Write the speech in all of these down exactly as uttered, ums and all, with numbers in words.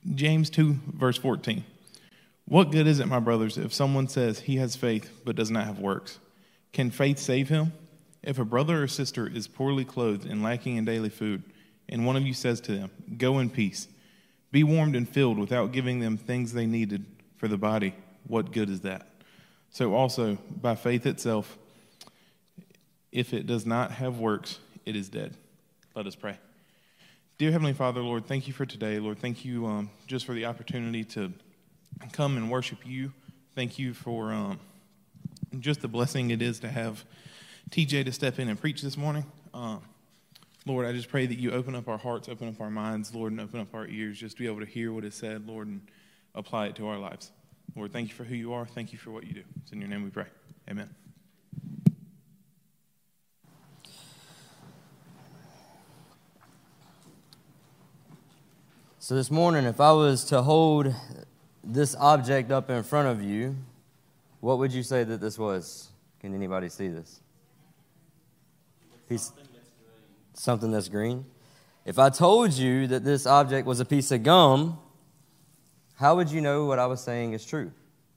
James two, verse fourteen. What good is it, my brothers, if someone says he has faith but does not have works? Can faith save him? If a brother or sister is poorly clothed and lacking in daily food, and one of you says to them, go in peace, be warmed and filled without giving them things they needed for the body, what good is that? So also, by faith itself, if it does not have works, it is dead. Let us pray. Dear Heavenly Father, Lord, thank you for today. Lord, thank you um, just for the opportunity to come and worship you. Thank you for um, just the blessing it is to have T J to step in and preach this morning. Um, Lord, I just pray that you open up our hearts, open up our minds, Lord, and open up our ears just to be able to hear what is said, Lord, and apply it to our lives. Lord, thank you for who you are. Thank you for what you do. It's in your name we pray. Amen. So this morning, if I was to hold this object up in front of you, what would you say that this was? Can anybody see this? Piece, something that's green. Something that's green. If I told you that this object was a piece of gum, how would you know what I was saying is true?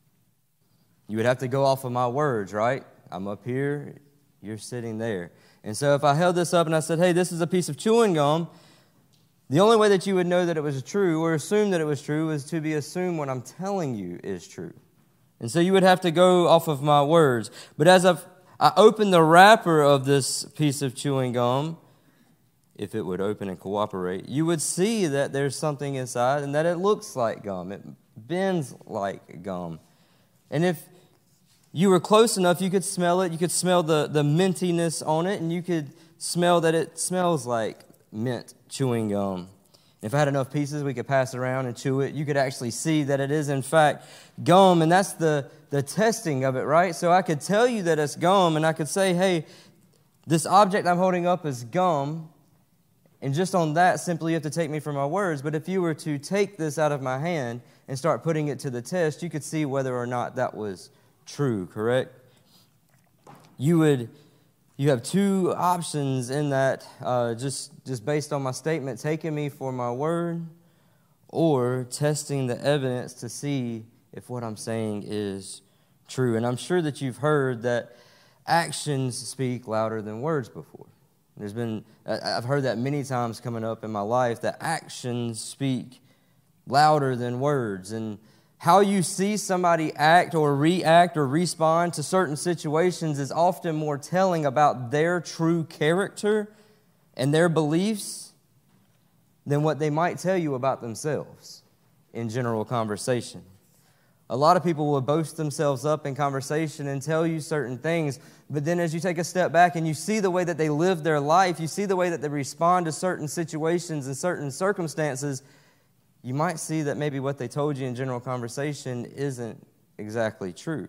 You would have to go off of my words, right? I'm up here, you're sitting there. And so if I held this up and I said, hey, this is a piece of chewing gum, the only way that you would know that it was true or assume that it was true is to be assumed what I'm telling you is true. And so you would have to go off of my words. But as I've, I opened the wrapper of this piece of chewing gum, if it would open and cooperate, you would see that there's something inside and that it looks like gum. It bends like gum. And if you were close enough, you could smell it. You could smell the, the mintiness on it, and you could smell that it smells like mint chewing gum. If I had enough pieces, we could pass it around and chew it. You could actually see that it is, in fact, gum, and that's the, the testing of it, right? So I could tell you that it's gum, and I could say, hey, this object I'm holding up is gum, and just on that, simply you have to take me for my words. But if you were to take this out of my hand and start putting it to the test, you could see whether or not that was true, correct? You would... You have two options in that, uh, just, just based on my statement, taking me for my word or testing the evidence to see if what I'm saying is true. And I'm sure that you've heard that actions speak louder than words before. There's been, I've heard that many times coming up in my life, that actions speak louder than words. And how you see somebody act or react or respond to certain situations is often more telling about their true character and their beliefs than what they might tell you about themselves in general conversation. A lot of people will boast themselves up in conversation and tell you certain things, but then as you take a step back and you see the way that they live their life, you see the way that they respond to certain situations and certain circumstances, you might see that maybe what they told you in general conversation isn't exactly true.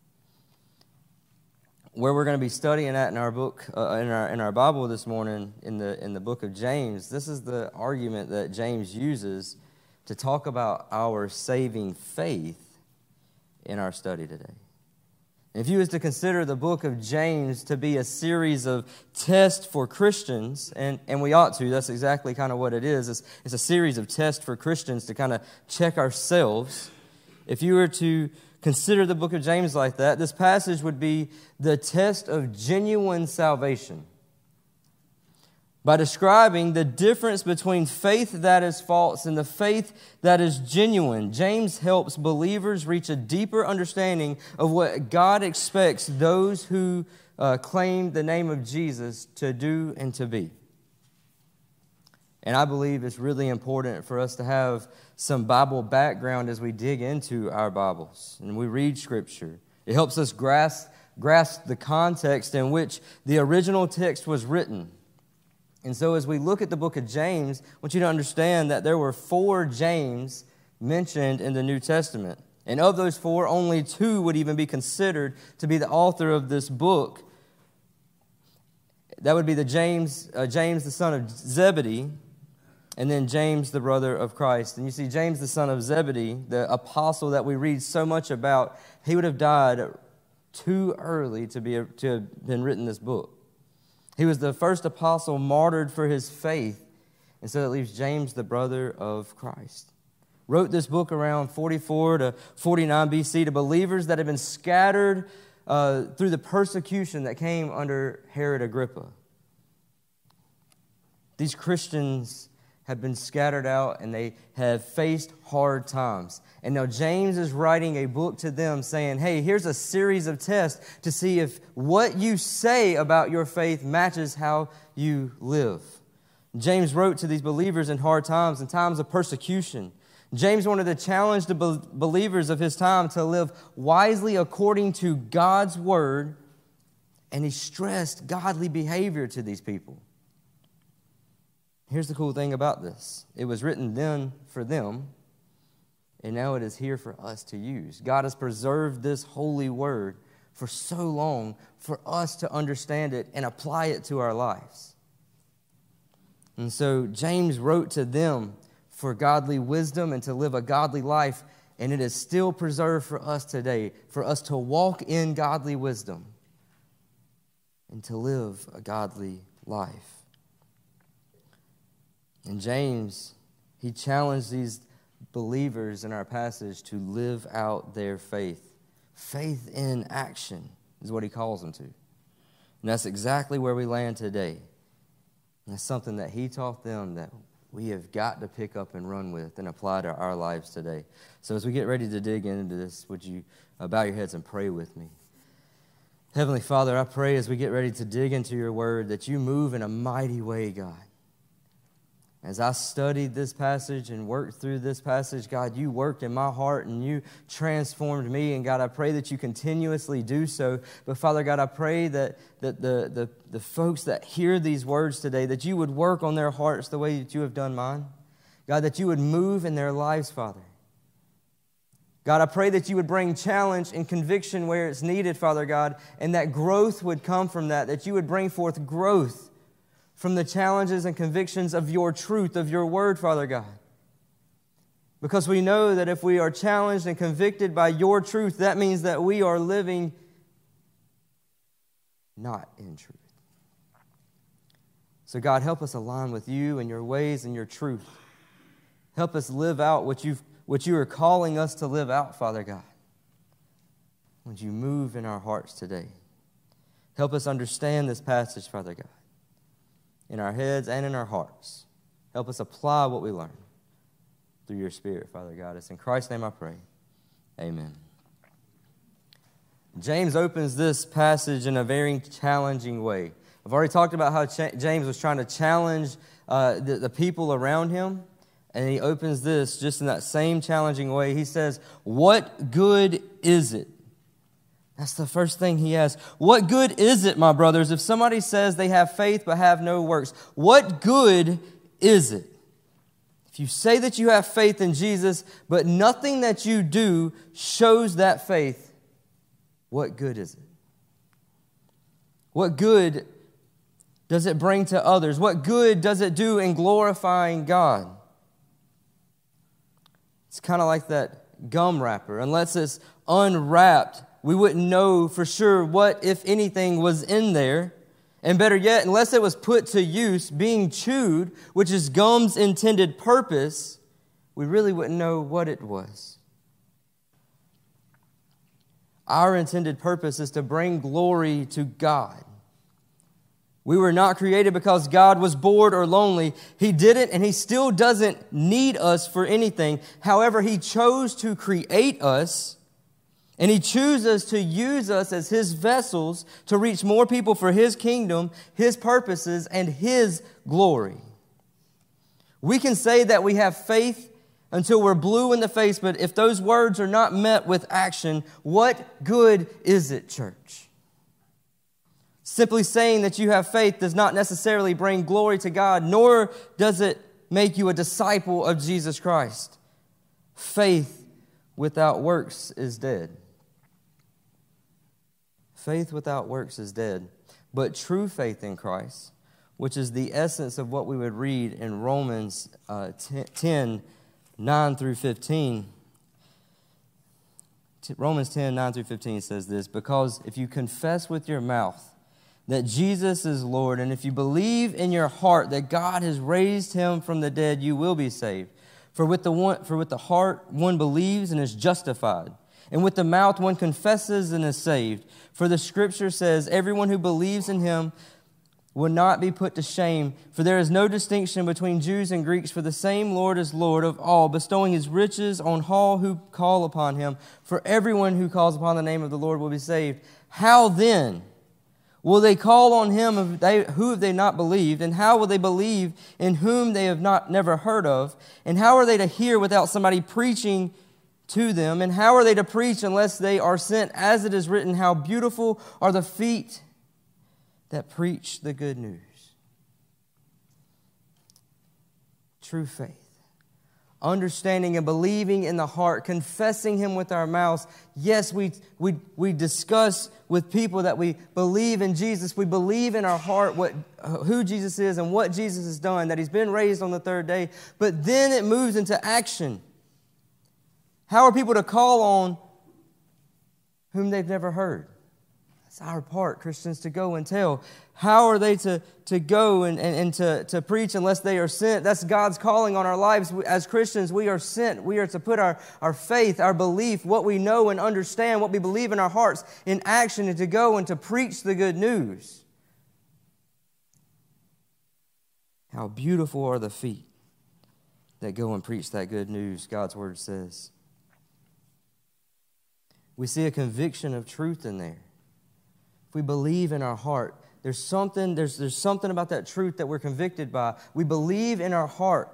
Where we're going to be studying at in our book, uh, in our in our Bible this morning, in the in the book of James, this is the argument that James uses to talk about our saving faith in our study today. If you was to consider the book of James to be a series of tests for Christians, and, and we ought to, that's exactly kind of what it is. It's, it's a series of tests for Christians to kind of check ourselves. If you were to consider the book of James like that, this passage would be the test of genuine salvation. By describing the difference between faith that is false and the faith that is genuine, James helps believers reach a deeper understanding of what God expects those who uh, claim the name of Jesus to do and to be. And I believe it's really important for us to have some Bible background as we dig into our Bibles and we read Scripture. It helps us grasp, grasp the context in which the original text was written. And so as we look at the book of James, I want you to understand that there were four James mentioned in the New Testament. And of those four, only two would even be considered to be the author of this book. That would be the James, uh, James the son of Zebedee, and then James the brother of Christ. And you see, James the son of Zebedee, the apostle that we read so much about, he would have died too early to be to have been written this book. He was the first apostle martyred for his faith. And so that leaves James, the brother of Christ. wrote this book around forty-four to forty-nine B C to believers that had been scattered uh, through the persecution that came under Herod Agrippa. These Christians have been scattered out and they have faced hard times. And now James is writing a book to them saying, hey, here's a series of tests to see if what you say about your faith matches how you live. James wrote to these believers in hard times, in times of persecution. James wanted to challenge the be- believers of his time to live wisely according to God's word, and he stressed godly behavior to these people. Here's the cool thing about this. It was written then for them, and now it is here for us to use. God has preserved this holy word for so long for us to understand it and apply it to our lives. And so James wrote to them for godly wisdom and to live a godly life, and it is still preserved for us today, for us to walk in godly wisdom and to live a godly life. And James, he challenged these believers in our passage to live out their faith. Faith in action is what he calls them to. And that's exactly where we land today. And it's something that he taught them that we have got to pick up and run with and apply to our lives today. So as we get ready to dig into this, would you uh, bow your heads and pray with me? Heavenly Father, I pray as we get ready to dig into your word that you move in a mighty way, God. As I studied this passage and worked through this passage, God, you worked in my heart and you transformed me. And God, I pray that you continuously do so. But Father God, I pray that, that the, the, the folks that hear these words today, that you would work on their hearts the way that you have done mine. God, that you would move in their lives, Father. God, I pray that you would bring challenge and conviction where it's needed, Father God, and that growth would come from that, that you would bring forth growth from the challenges and convictions of your truth, of your word, Father God. Because we know that if we are challenged and convicted by your truth, that means that we are living not in truth. So God, help us align with you and your ways and your truth. Help us live out what you've, what you are calling us to live out, Father God. Would you move in our hearts today? Help us understand this passage, Father God, in our heads and in our hearts. Help us apply what we learn through your Spirit, Father God. It's in Christ's name I pray. Amen. James opens this passage in a very challenging way. I've already talked about how Ch- James was trying to challenge uh, the, the people around him, and he opens this just in that same challenging way. He says, "What good is it?" That's the first thing he asks. What good is it, my brothers, if somebody says they have faith but have no works? What good is it? If you say that you have faith in Jesus, but nothing that you do shows that faith, what good is it? What good does it bring to others? What good does it do in glorifying God? It's kind of like that gum wrapper. Unless it's unwrapped, we wouldn't know for sure what, if anything, was in there. And better yet, unless it was put to use, being chewed, which is gum's intended purpose, we really wouldn't know what it was. Our intended purpose is to bring glory to God. We were not created because God was bored or lonely. He didn't, and He still doesn't need us for anything. However, He chose to create us, and He chooses to use us as His vessels to reach more people for His kingdom, His purposes, and His glory. We can say that we have faith until we're blue in the face, but if those words are not met with action, what good is it, church? Simply saying that you have faith does not necessarily bring glory to God, nor does it make you a disciple of Jesus Christ. Faith without works is dead. Faith without works is dead. But true faith in Christ, which is the essence of what we would read in Romans uh, ten, nine through fifteen. Romans ten, nine through fifteen says this, because if you confess with your mouth that Jesus is Lord, and if you believe in your heart that God has raised Him from the dead, you will be saved. For with the one, for with the heart one believes and is justified, and with the mouth one confesses and is saved. For the Scripture says, everyone who believes in him will not be put to shame. For there is no distinction between Jews and Greeks, for the same Lord is Lord of all, bestowing his riches on all who call upon him. For everyone who calls upon the name of the Lord will be saved. How then will they call on him if they, who have they not believed? And how will they believe in whom they have not never heard of? And how are they to hear without somebody preaching to them? And how are they to preach unless they are sent? As it is written, how beautiful are the feet that preach the good news. True faith. Understanding and believing in the heart, confessing him with our mouths. Yes, we, we, we discuss with people that we believe in Jesus. We believe in our heart what, who Jesus is and what Jesus has done, that he's been raised on the third day. But then it moves into action. How are people to call on whom they've never heard? That's our part, Christians, to go and tell. How are they to, to go and, and, and to, to preach unless they are sent? That's God's calling on our lives. As Christians, we are sent. We are to put our, our faith, our belief, what we know and understand, what we believe in our hearts in action, and to go and to preach the good news. How beautiful are the feet that go and preach that good news, God's word says. We see a conviction of truth in there. If we believe in our heart, there's something, there's, there's something about that truth that we're convicted by. We believe in our heart.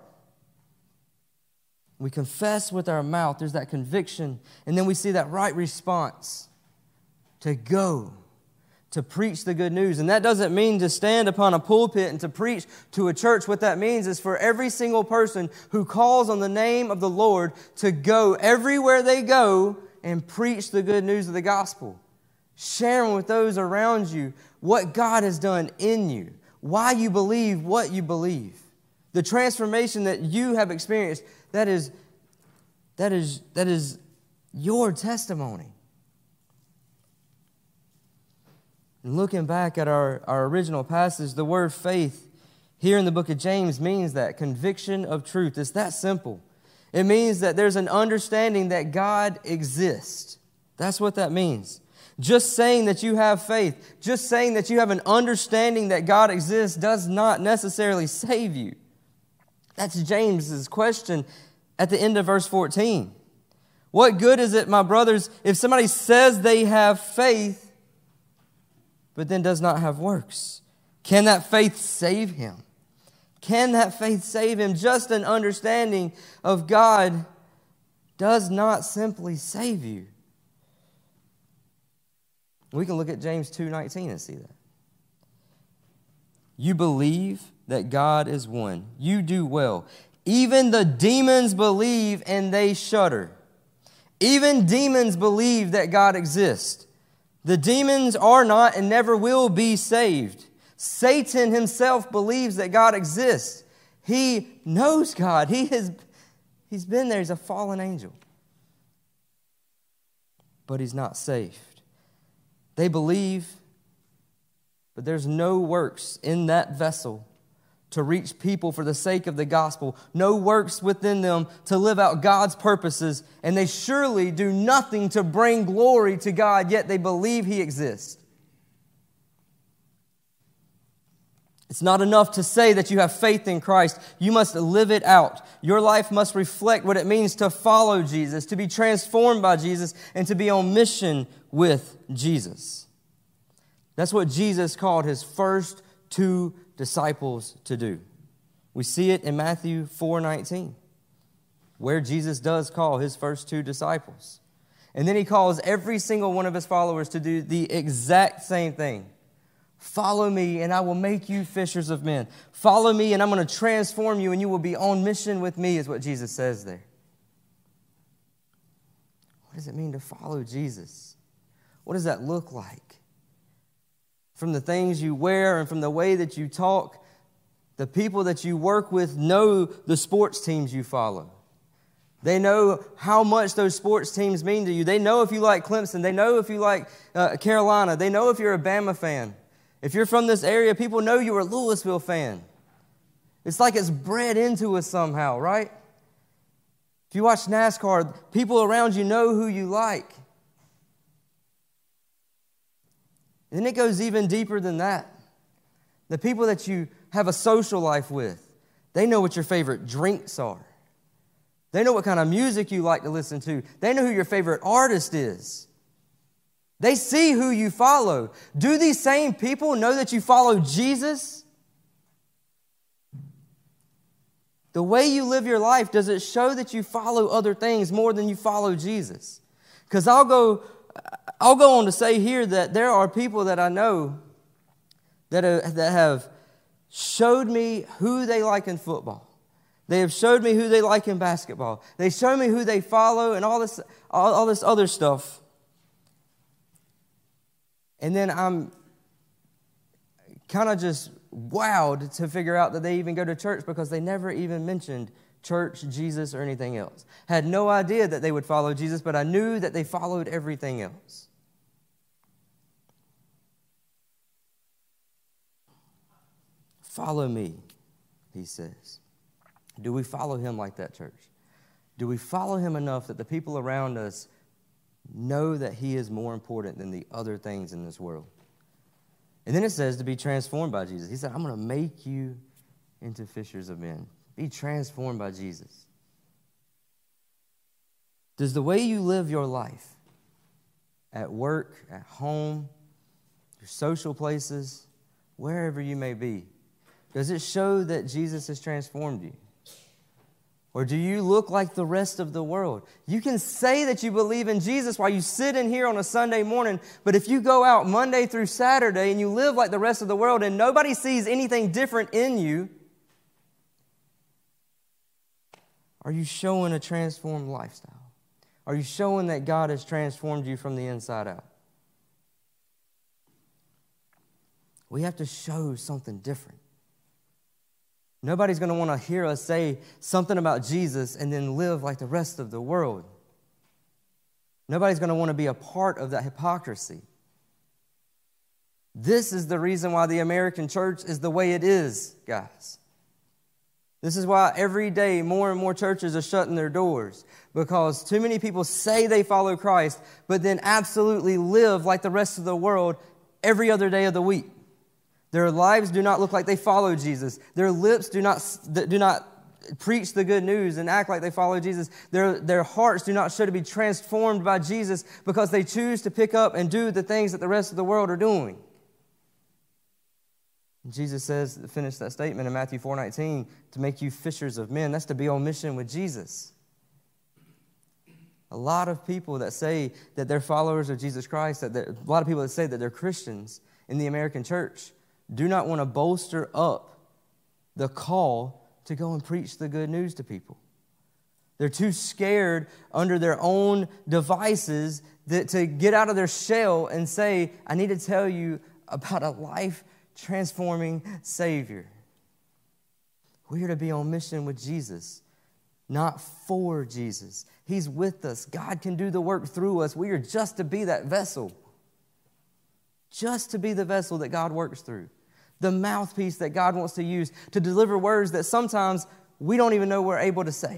We confess with our mouth. There's that conviction. And then we see that right response to go, to preach the good news. And that doesn't mean to stand upon a pulpit and to preach to a church. What that means is for every single person who calls on the name of the Lord to go everywhere they go and preach the good news of the gospel. Sharing with those around you what God has done in you, why you believe what you believe, the transformation that you have experienced. That is, that is, that is your testimony. And looking back at our, our original passage, the word faith here in the book of James means that conviction of truth. It's that simple. It means that there's an understanding that God exists. That's what that means. Just saying that you have faith, just saying that you have an understanding that God exists does not necessarily save you. That's James's question at the end of verse fourteen. What good is it, my brothers, if somebody says they have faith, but then does not have works? Can that faith save him? Can that faith save him? Just an understanding of God does not simply save you. We can look at James two nineteen and see that. You believe that God is one. You do well. Even the demons believe and they shudder. Even demons believe that God exists. The demons are not and never will be saved. Satan himself believes that God exists. He knows God. He has, he's been there. He's a fallen angel. But he's not saved. They believe, but there's no works in that vessel to reach people for the sake of the gospel. No works within them to live out God's purposes. And they surely do nothing to bring glory to God, yet they believe he exists. It's not enough to say that you have faith in Christ. You must live it out. Your life must reflect what it means to follow Jesus, to be transformed by Jesus, and to be on mission with Jesus. That's what Jesus called his first two disciples to do. We see it in Matthew four nineteen, where Jesus does call his first two disciples. And then he calls every single one of his followers to do the exact same thing. Follow me and I will make you fishers of men. Follow me and I'm going to transform you and you will be on mission with me, is what Jesus says there. What does it mean to follow Jesus? What does that look like? From the things you wear and from the way that you talk, the people that you work with know the sports teams you follow. They know how much those sports teams mean to you. They know if you like Clemson. They know if you like uh, Carolina. They know if you're a Bama fan. If you're from this area, people know you're a Louisville fan. It's like it's bred into us somehow, right? If you watch NASCAR, people around you know who you like. And then it goes even deeper than that. The people that you have a social life with, they know what your favorite drinks are. They know what kind of music you like to listen to. They know who your favorite artist is. They see who you follow. Do these same people know that you follow Jesus? The way you live your life, does it show that you follow other things more than you follow Jesus? Because I'll go, I'll go on to say here that there are people that I know that are, that have showed me who they like in football. They have showed me who they like in basketball. They show me who they follow and all this, all, all this other stuff. And then I'm kind of just wowed to figure out that they even go to church because they never even mentioned church, Jesus, or anything else. Had no idea that they would follow Jesus, but I knew that they followed everything else. Follow me, he says. Do we follow him like that, church? Do we follow him enough that the people around us know that he is more important than the other things in this world? And then it says to be transformed by Jesus. He said, I'm going to make you into fishers of men. Be transformed by Jesus. Does the way you live your life, at work, at home, your social places, wherever you may be, does it show that Jesus has transformed you? Or do you look like the rest of the world? You can say that you believe in Jesus while you sit in here on a Sunday morning, but if you go out Monday through Saturday and you live like the rest of the world and nobody sees anything different in you, are you showing a transformed lifestyle? Are you showing that God has transformed you from the inside out? We have to show something different. Nobody's going to want to hear us say something about Jesus and then live like the rest of the world. Nobody's going to want to be a part of that hypocrisy. This is the reason why the American church is the way it is, guys. This is why every day more and more churches are shutting their doors, because too many people say they follow Christ, but then absolutely live like the rest of the world every other day of the week. Their lives do not look like they follow Jesus. Their lips do not, do not preach the good news and act like they follow Jesus. Their, their hearts do not show to be transformed by Jesus because they choose to pick up and do the things that the rest of the world are doing. Jesus says, finish that statement in Matthew four nineteen, to make you fishers of men. That's to be on mission with Jesus. A lot of people that say that they're followers of Jesus Christ, that a lot of people that say that they're Christians in the American church, do not want to bolster up the call to go and preach the good news to people. They're too scared under their own devices that, to get out of their shell and say, I need to tell you about a life-transforming Savior. We are to be on mission with Jesus, not for Jesus. He's with us. God can do the work through us. We are just to be that vessel. Just to be the vessel that God works through. The mouthpiece that God wants to use to deliver words that sometimes we don't even know we're able to say.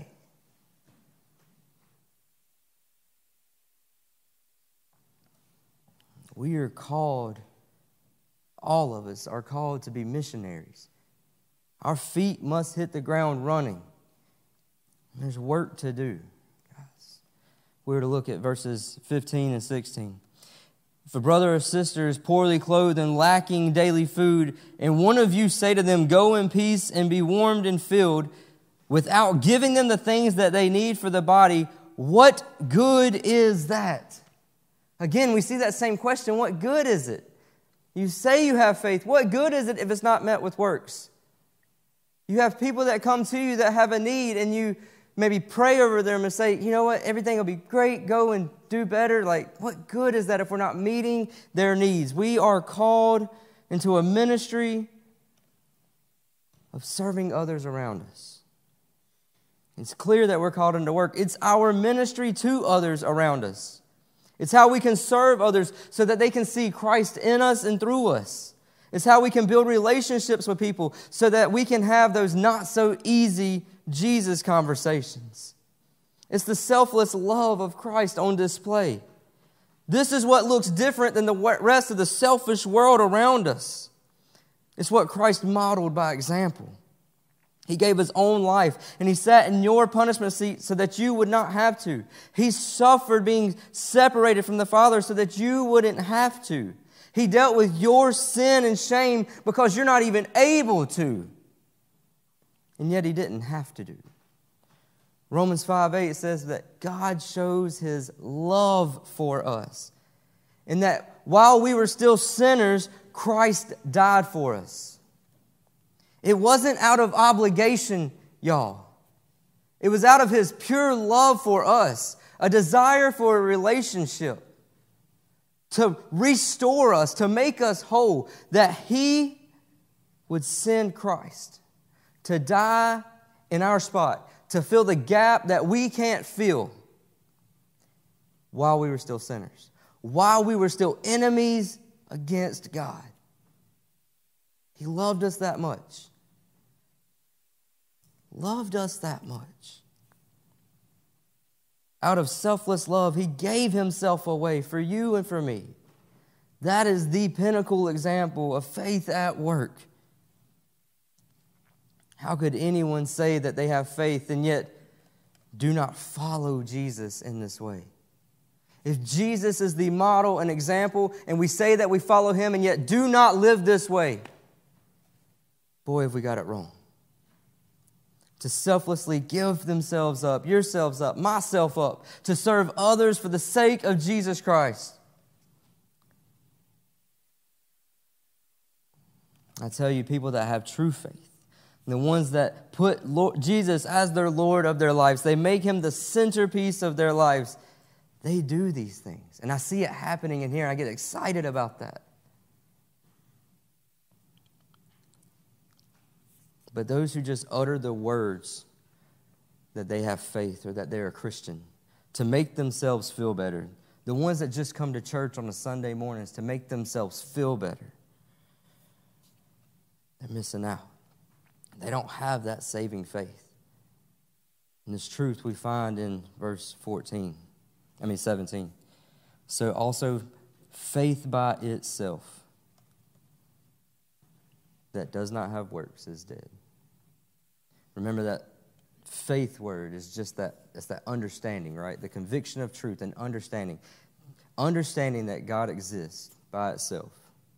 We are called, all of us are called to be missionaries. Our feet must hit the ground running. There's work to do, guys. We're to look at verses fifteen and sixteen. If a brother or sister is poorly clothed and lacking daily food, and one of you say to them, go in peace and be warmed and filled, without giving them the things that they need for the body, what good is that? Again, we see that same question. What good is it? You say you have faith. What good is it if it's not met with works? You have people that come to you that have a need, and you maybe pray over them and say, you know what, everything will be great, go and do better. Like, what good is that if we're not meeting their needs? We are called into a ministry of serving others around us. It's clear that we're called into work. It's our ministry to others around us. It's how we can serve others so that they can see Christ in us and through us. It's how we can build relationships with people so that we can have those not so easy Jesus conversations. It's the selfless love of Christ on display. This is what looks different than the rest of the selfish world around us. It's what Christ modeled by example. He gave his own life, and he sat in your punishment seat so that you would not have to. He suffered being separated from the Father so that you wouldn't have to. He dealt with your sin and shame because you're not even able to. And yet he didn't have to do. Romans five eight says that God shows his love for us. And that while we were still sinners, Christ died for us. It wasn't out of obligation, y'all. It was out of his pure love for us, a desire for a relationship, to restore us, to make us whole, that he would send Christ to die in our spot, to fill the gap that we can't fill while we were still sinners, while we were still enemies against God. He loved us that much. Loved us that much. Out of selfless love, he gave himself away for you and for me. That is the pinnacle example of faith at work. How could anyone say that they have faith and yet do not follow Jesus in this way? If Jesus is the model and example, and we say that we follow him and yet do not live this way, boy, have we got it wrong. To selflessly give themselves up, yourselves up, myself up, to serve others for the sake of Jesus Christ. I tell you, people that have true faith, the ones that put Lord, Jesus as their Lord of their lives, they make him the centerpiece of their lives, they do these things. And I see it happening in here. I get excited about that. But those who just utter the words that they have faith or that they're a Christian to make themselves feel better, the ones that just come to church on a Sunday mornings to make themselves feel better, they're missing out. They don't have that saving faith. And this truth we find in verse fourteen, I mean seventeen. So also faith by itself that does not have works is dead. Remember that faith word is just that, it's that understanding, right? The conviction of truth and understanding. Understanding that God exists by itself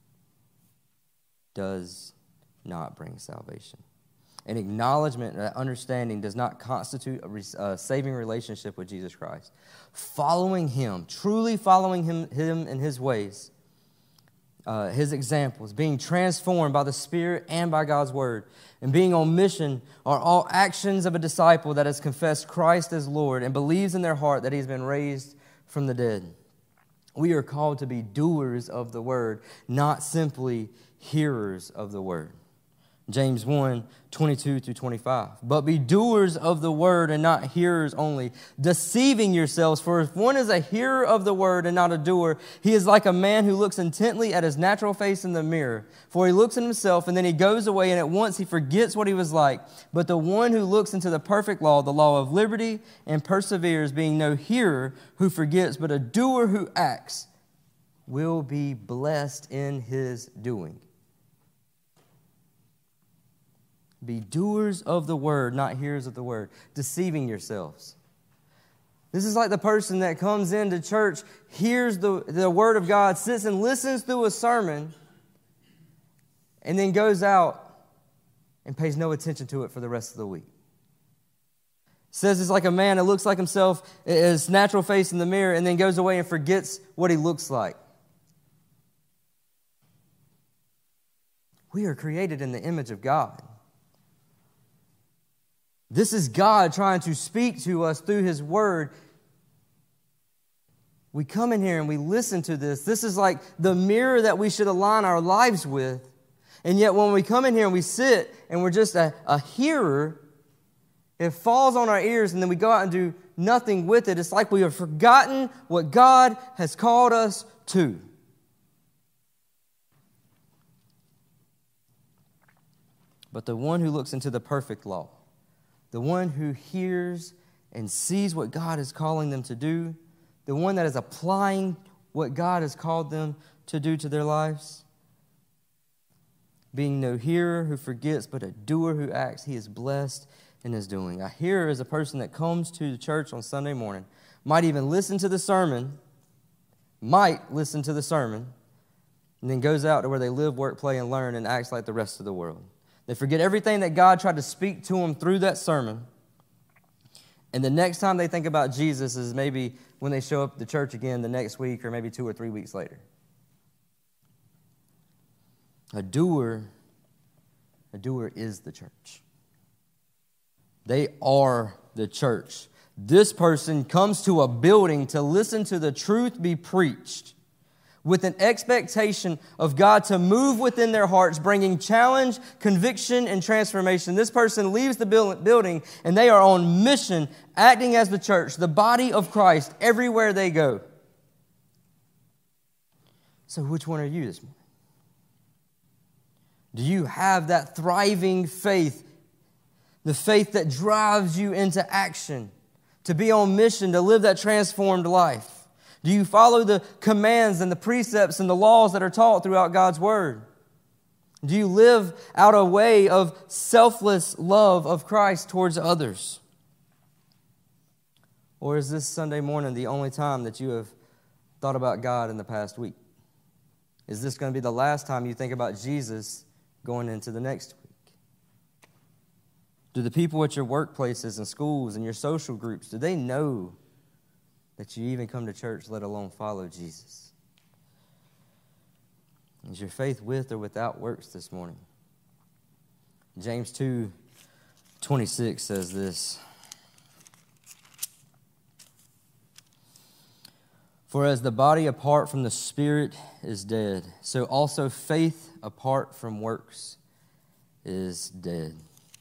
does not bring salvation. An acknowledgement, that understanding does not constitute a, a saving relationship with Jesus Christ. Following him, truly following him, him in his ways, uh, his examples, being transformed by the Spirit and by God's word, and being on mission are all actions of a disciple that has confessed Christ as Lord and believes in their heart that he's been raised from the dead. We are called to be doers of the word, not simply hearers of the word. James one, twenty-two through twenty-five. But be doers of the word and not hearers only, deceiving yourselves. For if one is a hearer of the word and not a doer, he is like a man who looks intently at his natural face in the mirror. For he looks at himself and then he goes away and at once he forgets what he was like. But the one who looks into the perfect law, the law of liberty, and perseveres, being no hearer who forgets, but a doer who acts, will be blessed in his doing. Be doers of the word, not hearers of the word, deceiving yourselves. This is like the person that comes into church, hears the, the word of God, sits and listens through a sermon, and then goes out and pays no attention to it for the rest of the week. Says it's like a man that looks like himself, his natural face in the mirror, and then goes away and forgets what he looks like. We are created in the image of God. This is God trying to speak to us through his word. We come in here and we listen to this. This is like the mirror that we should align our lives with. And yet when we come in here and we sit and we're just a, a hearer, it falls on our ears and then we go out and do nothing with it. It's like we have forgotten what God has called us to. But the one who looks into the perfect law, the one who hears and sees what God is calling them to do, the one that is applying what God has called them to do to their lives, being no hearer who forgets, but a doer who acts, he is blessed in his doing. A hearer is a person that comes to the church on Sunday morning, might even listen to the sermon, might listen to the sermon, and then goes out to where they live, work, play, and learn and acts like the rest of the world. They forget everything that God tried to speak to them through that sermon. And the next time they think about Jesus is maybe when they show up at the church again the next week or maybe two or three weeks later. A doer, a doer is the church. They are the church. This person comes to a building to listen to the truth be preached with an expectation of God to move within their hearts, bringing challenge, conviction, and transformation. This person leaves the building and they are on mission, acting as the church, the body of Christ, everywhere they go. So which one are you this morning? Do you have that thriving faith, the faith that drives you into action, to be on mission, to live that transformed life? Do you follow the commands and the precepts and the laws that are taught throughout God's Word? Do you live out a way of selfless love of Christ towards others? Or is this Sunday morning the only time that you have thought about God in the past week? Is this going to be the last time you think about Jesus going into the next week? Do the people at your workplaces and schools and your social groups, do they know that you even come to church, let alone follow Jesus? Is your faith with or without works this morning? James two twenty-six says this: For as the body apart from the Spirit is dead, so also faith apart from works is dead.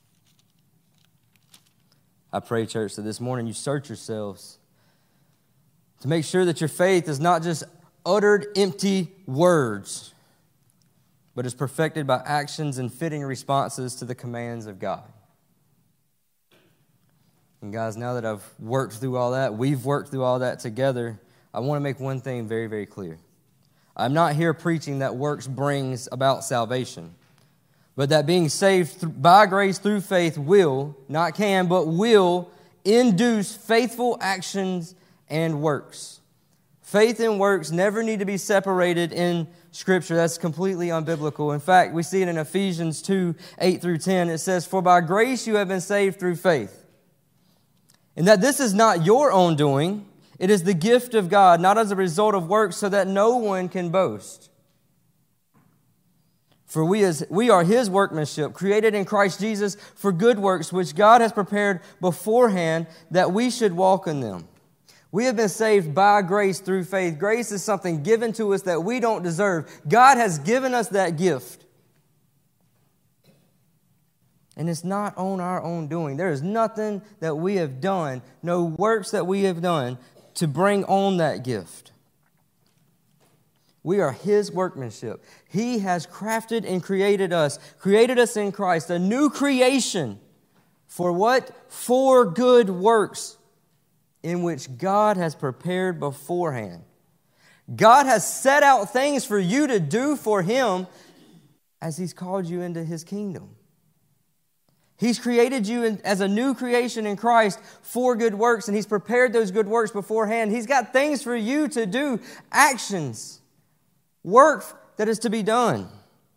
I pray, church, that this morning you search yourselves to make sure that your faith is not just uttered empty words, but is perfected by actions and fitting responses to the commands of God. And guys, now that I've worked through all that, we've worked through all that together, I want to make one thing very, very clear. I'm not here preaching that works brings about salvation, but that being saved by grace through faith will, not can, but will induce faithful actions and works. Faith and works never need to be separated in Scripture. That's completely unbiblical. In fact, we see it in Ephesians two, eight through ten. It says, For by grace you have been saved through faith. And that this is not your own doing. It is the gift of God, not as a result of works, so that no one can boast. For we, as, we are His workmanship, created in Christ Jesus for good works, which God has prepared beforehand that we should walk in them. We have been saved by grace through faith. Grace is something given to us that we don't deserve. God has given us that gift. And it's not on our own doing. There is nothing that we have done, no works that we have done to bring on that gift. We are His workmanship. He has crafted and created us, created us in Christ, a new creation. For what? For good works, in which God has prepared beforehand. God has set out things for you to do for Him as He's called you into His kingdom. He's created you in, as a new creation in Christ for good works, and He's prepared those good works beforehand. He's got things for you to do, actions, work that is to be done.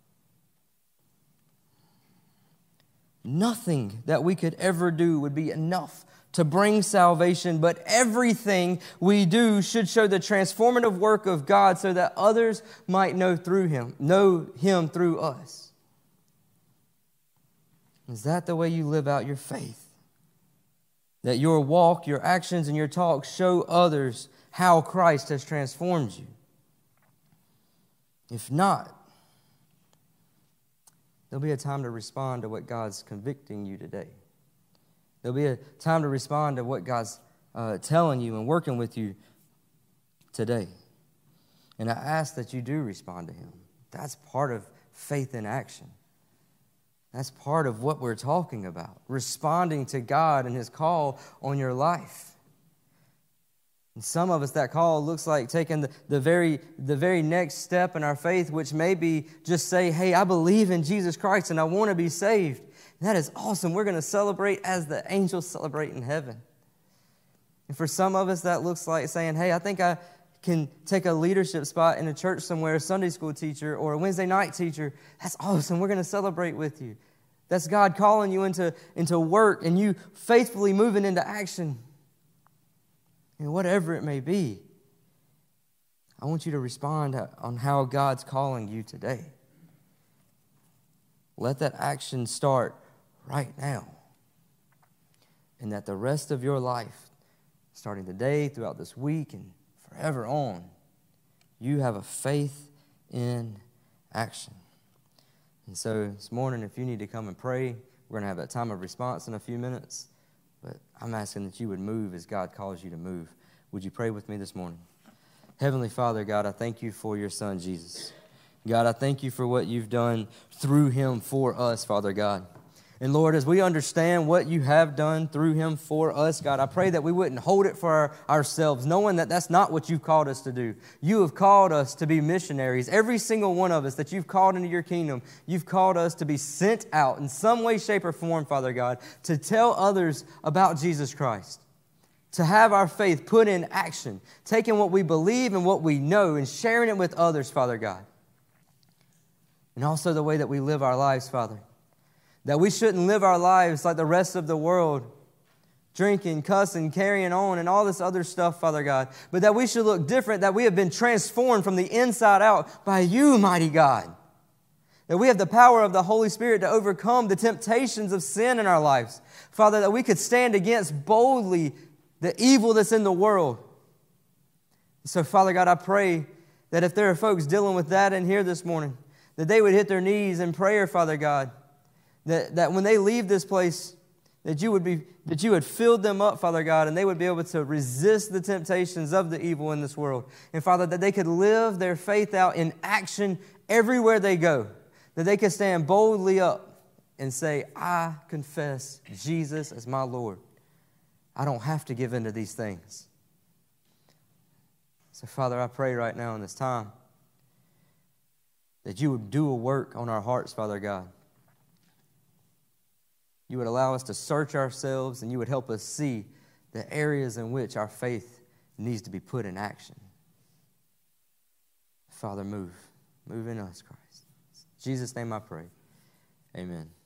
Nothing that we could ever do would be enough to bring salvation, but everything we do should show the transformative work of God so that others might know through Him, know Him through us. Is that the way you live out your faith? That your walk, your actions, and your talk show others how Christ has transformed you? If not, there'll be a time to respond to what God's convicting you today. There'll be a time to respond to what God's uh, telling you and working with you today. And I ask that you do respond to Him. That's part of faith in action. That's part of what we're talking about, responding to God and His call on your life. And some of us, that call looks like taking the, the, very, the very next step in our faith, which may be just say, hey, I believe in Jesus Christ and I want to be saved. And that is awesome. We're going to celebrate as the angels celebrate in heaven. And for some of us, that looks like saying, hey, I think I can take a leadership spot in a church somewhere, a Sunday school teacher or a Wednesday night teacher. That's awesome. We're going to celebrate with you. That's God calling you into, into work and you faithfully moving into action. And whatever it may be, I want you to respond on how God's calling you today. Let that action start right now. And that the rest of your life, starting today, throughout this week, and forever on, you have a faith in action. And so this morning, if you need to come and pray, we're going to have that time of response in a few minutes. But I'm asking that you would move as God calls you to move. Would you pray with me this morning? Heavenly Father, God, I thank you for your Son, Jesus. God, I thank you for what you've done through him for us, Father God. And Lord, as we understand what you have done through him for us, God, I pray that we wouldn't hold it for our, ourselves, knowing that that's not what you've called us to do. You have called us to be missionaries. Every single one of us that you've called into your kingdom, you've called us to be sent out in some way, shape, or form, Father God, to tell others about Jesus Christ, to have our faith put in action, taking what we believe and what we know and sharing it with others, Father God. And also the way that we live our lives, Father. That we shouldn't live our lives like the rest of the world, drinking, cussing, carrying on, and all this other stuff, Father God. But that we should look different, that we have been transformed from the inside out by you, mighty God. That we have the power of the Holy Spirit to overcome the temptations of sin in our lives. Father, that we could stand against boldly the evil that's in the world. So, Father God, I pray that if there are folks dealing with that in here this morning, that they would hit their knees in prayer, Father God. That, that when they leave this place, that you would be that you would fill them up, Father God, and they would be able to resist the temptations of the evil in this world. And Father, that they could live their faith out in action everywhere they go. That they could stand boldly up and say, I confess Jesus as my Lord. I don't have to give in to these things. So, Father, I pray right now in this time that you would do a work on our hearts, Father God. You would allow us to search ourselves and you would help us see the areas in which our faith needs to be put in action. Father, move. Move in us, Christ. In Jesus' name I pray. Amen.